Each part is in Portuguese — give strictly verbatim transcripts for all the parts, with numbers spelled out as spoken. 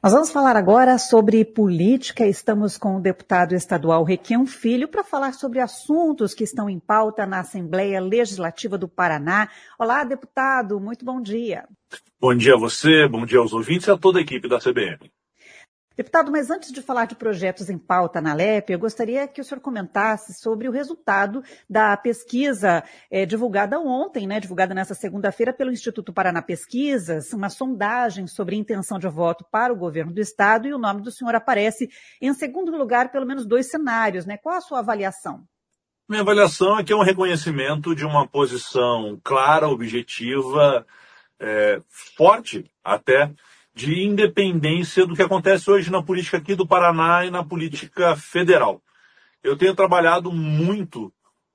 Nós vamos falar agora sobre política. Estamos com o deputado estadual Requião Filho para falar sobre assuntos que estão em pauta na Assembleia Legislativa do Paraná. Olá, deputado, muito bom dia. Bom dia a você, bom dia aos ouvintes e a toda a equipe da C B M. Deputado, mas antes de falar de projetos em pauta na L E P, eu gostaria que o senhor comentasse sobre o resultado da pesquisa é, divulgada ontem, né, divulgada nessa segunda-feira pelo Instituto Paraná Pesquisas, uma sondagem sobre intenção de voto para o governo do Estado, e o nome do senhor aparece em segundo lugar, pelo menos dois cenários, né? Qual a sua avaliação? Minha avaliação é que é um reconhecimento de uma posição clara, objetiva, é, forte até, de independência do que acontece hoje na política aqui do Paraná e na política federal. Eu tenho trabalhado muito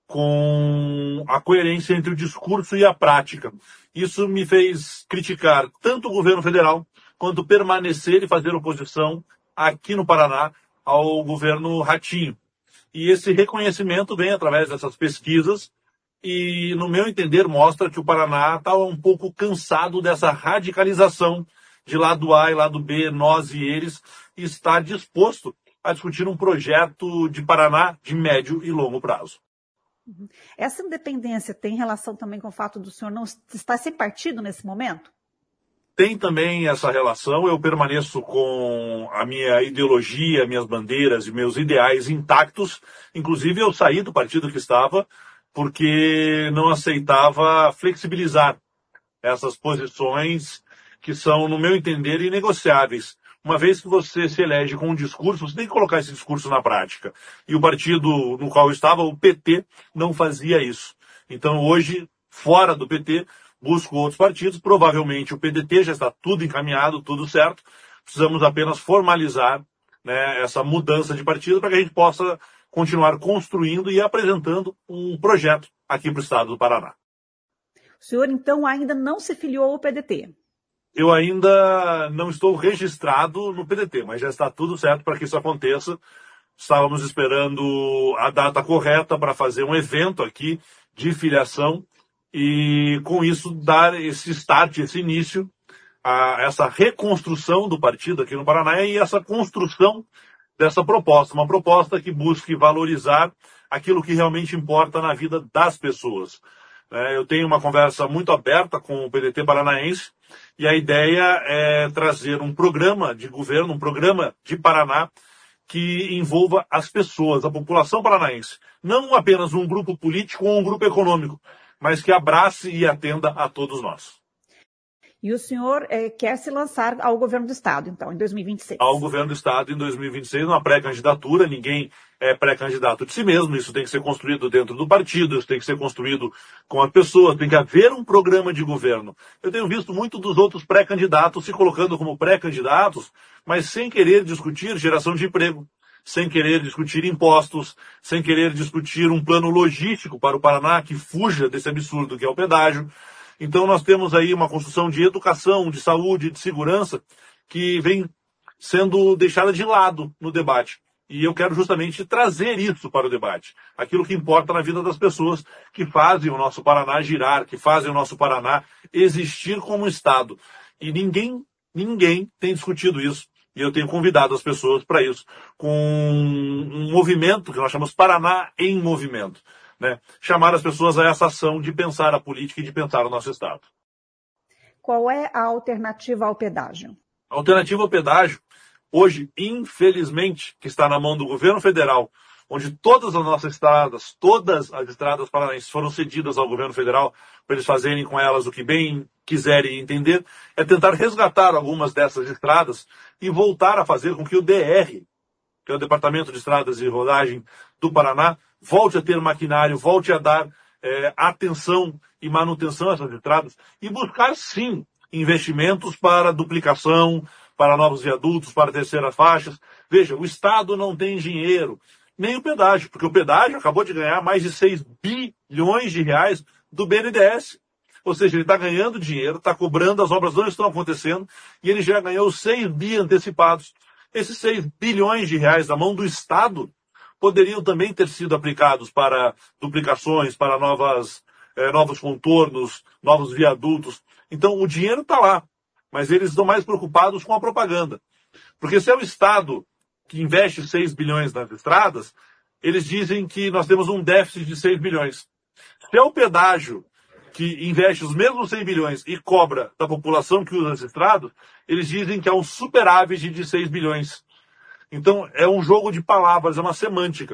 com a coerência entre o discurso e a prática. Isso me fez criticar tanto o governo federal, quanto permanecer e fazer oposição aqui no Paraná ao governo Ratinho. E esse reconhecimento vem através dessas pesquisas e, no meu entender, mostra que o Paraná está um pouco cansado dessa radicalização de lado A e lado B, nós e eles, e está disposto a discutir um projeto de Paraná de médio e longo prazo. Essa independência tem relação também com o fato do senhor não estar sem partido nesse momento? Tem também essa relação. Eu permaneço com a minha ideologia, minhas bandeiras e meus ideais intactos. Inclusive, eu saí do partido que estava porque não aceitava flexibilizar essas posições que são, no meu entender, inegociáveis. Uma vez que você se elege com um discurso, você tem que colocar esse discurso na prática. E o partido no qual eu estava, o P T, não fazia isso. Então, hoje, fora do P T, busco outros partidos. Provavelmente o P D T já está tudo encaminhado, tudo certo. Precisamos apenas formalizar, né, essa mudança de partido para que a gente possa continuar construindo e apresentando um projeto aqui para o estado do Paraná. O senhor, então, ainda não se filiou ao P D T? Eu ainda não estou registrado no P D T, mas já está tudo certo para que isso aconteça. Estávamos esperando a data correta para fazer um evento aqui de filiação e, com isso, dar esse start, esse início, a essa reconstrução do partido aqui no Paraná e essa construção dessa proposta. Uma proposta que busque valorizar aquilo que realmente importa na vida das pessoas. Eu tenho uma conversa muito aberta com o P D T paranaense e a ideia é trazer um programa de governo, um programa de Paraná que envolva as pessoas, a população paranaense. Não apenas um grupo político ou um grupo econômico, mas que abrace e atenda a todos nós. E o senhor é, quer se lançar ao governo do Estado, então, em dois mil e vinte e seis? Ao governo do Estado em dois mil e vinte e seis, uma pré-candidatura. Ninguém é pré-candidato de si mesmo. Isso tem que ser construído dentro do partido, isso tem que ser construído com a pessoa, tem que haver um programa de governo. Eu tenho visto muito dos outros pré-candidatos se colocando como pré-candidatos, mas sem querer discutir geração de emprego, sem querer discutir impostos, sem querer discutir um plano logístico para o Paraná que fuja desse absurdo que é o pedágio. Então nós temos aí uma construção de educação, de saúde, de segurança, que vem sendo deixada de lado no debate. E eu quero justamente trazer isso para o debate. Aquilo que importa na vida das pessoas que fazem o nosso Paraná girar, que fazem o nosso Paraná existir como Estado. E ninguém, ninguém tem discutido isso. E eu tenho convidado as pessoas para isso, com um movimento que nós chamamos Paraná em Movimento. Né? Chamar as pessoas a essa ação de pensar a política e de pensar o nosso Estado. Qual é a alternativa ao pedágio? A alternativa ao pedágio, hoje, infelizmente, que está na mão do governo federal, onde todas as nossas estradas, todas as estradas paranaenses foram cedidas ao governo federal para eles fazerem com elas o que bem quiserem entender, é tentar resgatar algumas dessas estradas e voltar a fazer com que o D R, que é o Departamento de Estradas e Rodagem do Paraná, volte a ter maquinário, volte a dar é, atenção e manutenção a essas estradas e buscar, sim, investimentos para duplicação, para novos viadutos, para terceiras faixas. Veja, o Estado não tem dinheiro, nem o pedágio, porque o pedágio acabou de ganhar mais de seis bilhões de reais do B N D E S. Ou seja, ele está ganhando dinheiro, está cobrando, as obras não estão acontecendo e ele já ganhou seis bi antecipados. Esses seis bilhões de reais na mão do Estado poderiam também ter sido aplicados para duplicações, para novas, eh, novos contornos, novos viadutos. Então, o dinheiro está lá. mas eles estão mais preocupados com a propaganda. Porque se é o Estado que investe seis bilhões nas estradas, eles dizem que nós temos um déficit de seis bilhões. Se é o pedágio que investe os mesmos cem bilhões e cobra da população que usa as estradas, eles dizem que há um superávit de seis bilhões. Então, é um jogo de palavras, é uma semântica.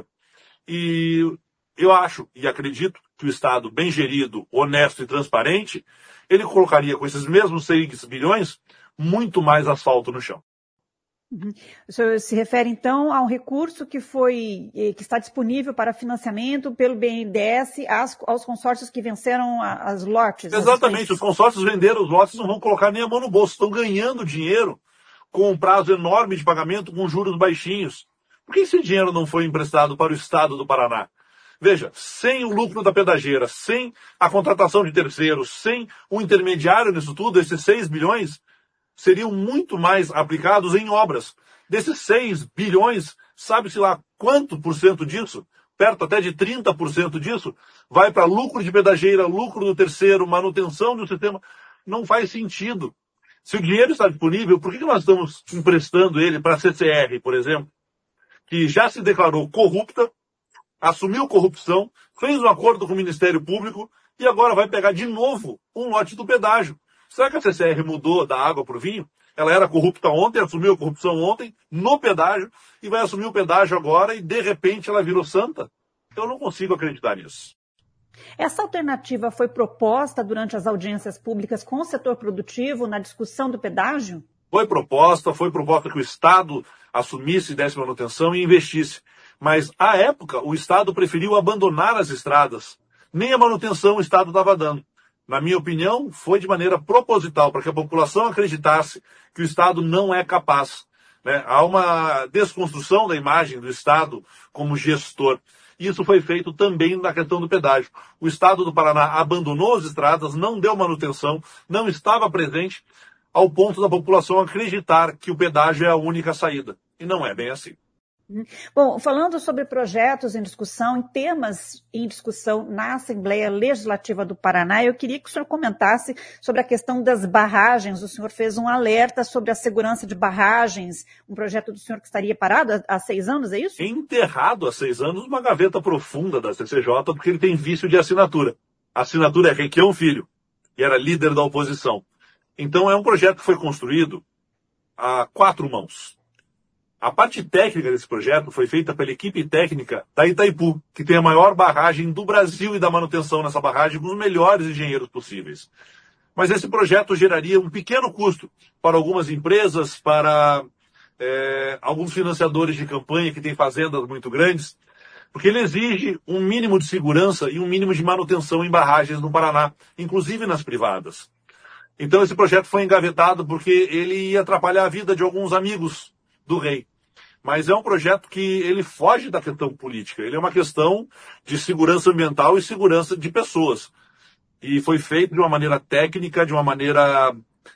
E eu acho e acredito que o Estado bem gerido, honesto e transparente, ele colocaria com esses mesmos seis bilhões muito mais asfalto no chão. Uhum. O senhor se refere, então, a um recurso que foi, que está disponível para financiamento pelo B N D E S às, aos consórcios que venceram as lotes? Exatamente, os consórcios venderam os lotes, não vão colocar nem a mão no bolso, estão ganhando dinheiro com um prazo enorme de pagamento, com juros baixinhos. Por que esse dinheiro não foi emprestado para o Estado do Paraná? Veja, sem o lucro da pedageira, sem a contratação de terceiros, sem o intermediário nisso tudo, esses seis bilhões seriam muito mais aplicados em obras. Desses seis bilhões, sabe-se lá quanto por cento disso, perto até de trinta por cento disso, vai para lucro de pedageira, lucro do terceiro, manutenção do sistema. Não faz sentido. Se o dinheiro está disponível, por que nós estamos emprestando ele para a C C R, por exemplo, que já se declarou corrupta, assumiu corrupção, fez um acordo com o Ministério Público e agora vai pegar de novo um lote do pedágio? Será que a C C R mudou da água para o vinho? Ela era corrupta ontem, assumiu a corrupção ontem, no pedágio, e vai assumir o pedágio agora e, de repente, ela virou santa? Eu não consigo acreditar nisso. Essa alternativa foi proposta durante as audiências públicas com o setor produtivo na discussão do pedágio? Foi proposta, foi proposta que o Estado assumisse, desse manutenção e investisse. Mas, à época, o Estado preferiu abandonar as estradas. Nem a manutenção o Estado estava dando. Na minha opinião, foi de maneira proposital, para que a população acreditasse que o Estado não é capaz. Né? Há uma desconstrução da imagem do Estado como gestor. Isso foi feito também na questão do pedágio. O Estado do Paraná abandonou as estradas, não deu manutenção, não estava presente, ao ponto da população acreditar que o pedágio é a única saída. E não é bem assim. Bom, falando sobre projetos em discussão, em temas em discussão na Assembleia Legislativa do Paraná, eu queria que o senhor comentasse sobre a questão das barragens. O senhor fez um alerta sobre a segurança de barragens, um projeto do senhor que estaria parado há seis anos, é isso? Enterrado há seis anos numa gaveta profunda da C C J, porque ele tem vício de assinatura. A assinatura é Requião Filho, que era líder da oposição. Então é um projeto que foi construído a quatro mãos. A parte técnica desse projeto foi feita pela equipe técnica da Itaipu, que tem a maior barragem do Brasil e da manutenção nessa barragem com os melhores engenheiros possíveis. Mas esse projeto geraria um pequeno custo para algumas empresas, para é, alguns financiadores de campanha que têm fazendas muito grandes, porque ele exige um mínimo de segurança e um mínimo de manutenção em barragens no Paraná, inclusive nas privadas. Então esse projeto foi engavetado porque ele ia atrapalhar a vida de alguns amigos do rei. Mas é um projeto que ele foge da questão política. Ele é uma questão de segurança ambiental e segurança de pessoas. E foi feito de uma maneira técnica, de uma maneira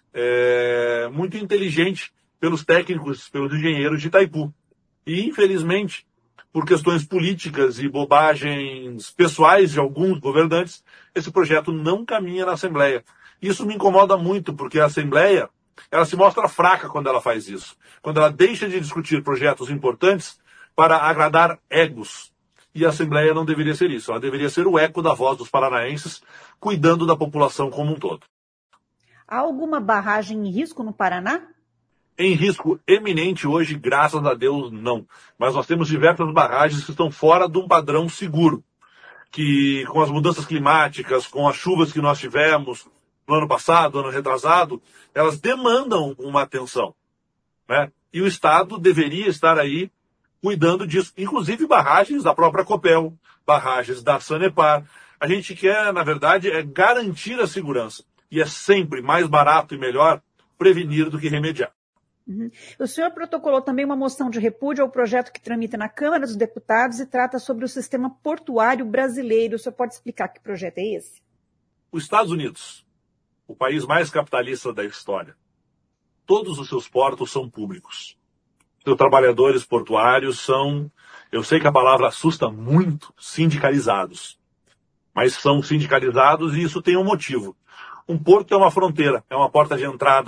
é, muito inteligente pelos técnicos, pelos engenheiros de Itaipu. E, infelizmente, por questões políticas e bobagens pessoais de alguns governantes, esse projeto não caminha na Assembleia. Isso me incomoda muito, porque a Assembleia ela se mostra fraca quando ela faz isso. Quando ela deixa de discutir projetos importantes para agradar egos. E a Assembleia não deveria ser isso. Ela deveria ser o eco da voz dos paranaenses, cuidando da população como um todo. Há alguma barragem em risco no Paraná? Em risco eminente hoje, graças a Deus, não. Mas nós temos diversas barragens que estão fora de um padrão seguro. Que com as mudanças climáticas, com as chuvas que nós tivemos no ano passado, ano retrasado, elas demandam uma atenção, né? E o Estado deveria estar aí cuidando disso, inclusive barragens da própria Copel, barragens da Sanepar. A gente quer, na verdade, é garantir a segurança. E é sempre mais barato e melhor prevenir do que remediar. Uhum. O senhor protocolou também uma moção de repúdio ao projeto que tramita na Câmara dos Deputados e trata sobre o sistema portuário brasileiro. O senhor pode explicar que projeto é esse? Os Estados Unidos, o país mais capitalista da história, todos os seus portos são públicos. Seus trabalhadores portuários são, eu sei que a palavra assusta muito, sindicalizados. Mas são sindicalizados e isso tem um motivo. Um porto é uma fronteira, é uma porta de entrada,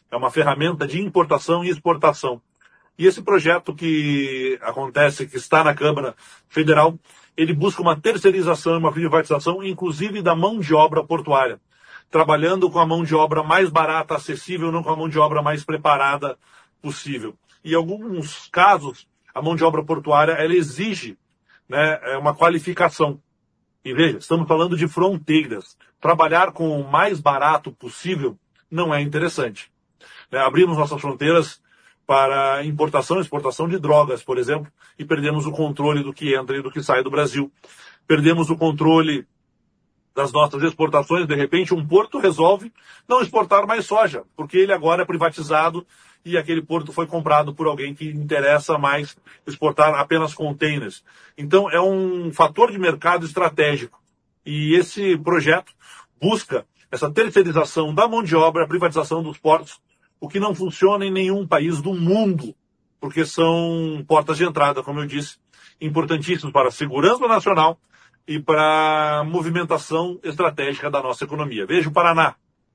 É uma ferramenta de importação e exportação. E esse projeto que acontece, que está na Câmara Federal, ele busca uma terceirização e uma privatização, inclusive da mão de obra portuária, trabalhando com a mão de obra mais barata, acessível, não com a mão de obra mais preparada possível. E em alguns casos, a mão de obra portuária, ela exige, né, uma qualificação. E veja, estamos falando de fronteiras. Trabalhar com o mais barato possível não é interessante. Né, abrimos nossas fronteiras para importação e exportação de drogas, por exemplo, e perdemos o controle do que entra e do que sai do Brasil. Perdemos o controle das nossas exportações. De repente, um porto resolve não exportar mais soja, porque ele agora é privatizado e aquele porto foi comprado por alguém que interessa mais exportar apenas containers. Então, é um fator de mercado estratégico. E esse projeto busca essa terceirização da mão de obra, a privatização dos portos, o que não funciona em nenhum país do mundo, porque são portas de entrada, como eu disse, importantíssimos para a segurança nacional e para a movimentação estratégica da nossa economia. Veja o Paraná,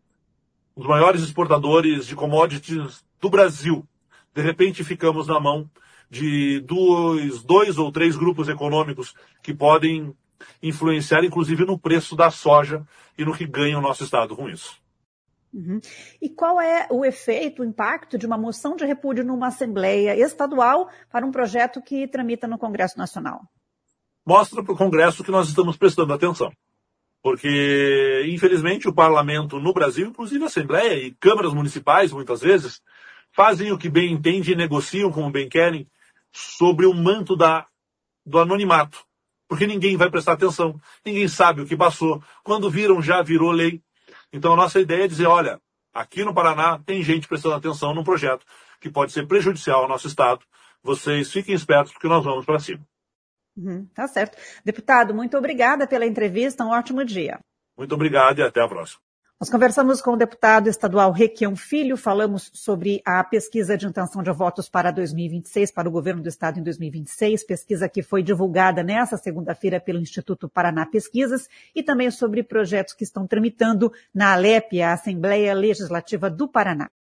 os maiores exportadores de commodities do Brasil. De repente ficamos na mão de dois, dois ou três grupos econômicos que podem influenciar, inclusive, no preço da soja e no que ganha o nosso Estado com isso. Uhum. E qual é o efeito, o impacto de uma moção de repúdio numa Assembleia Estadual para um projeto que tramita no Congresso Nacional? Mostra para o Congresso que nós estamos prestando atenção. Porque, infelizmente, o parlamento no Brasil, inclusive a Assembleia e câmaras municipais, muitas vezes, fazem o que bem entendem e negociam como bem querem sobre o manto da, do anonimato. Porque ninguém vai prestar atenção, ninguém sabe o que passou. Quando viram, já virou lei. Então, a nossa ideia é dizer, olha, aqui no Paraná tem gente prestando atenção num projeto que pode ser prejudicial ao nosso Estado. Vocês fiquem espertos, porque nós vamos para cima. Uhum, tá certo. Deputado, muito obrigada pela entrevista. Um ótimo dia. Muito obrigado e até a próxima. Nós conversamos com o deputado estadual Requião Filho, falamos sobre a pesquisa de intenção de votos para dois mil e vinte e seis, para o governo do estado em dois mil e vinte e seis, pesquisa que foi divulgada nesta segunda-feira pelo Instituto Paraná Pesquisas, e também sobre projetos que estão tramitando na ALEP, a Assembleia Legislativa do Paraná.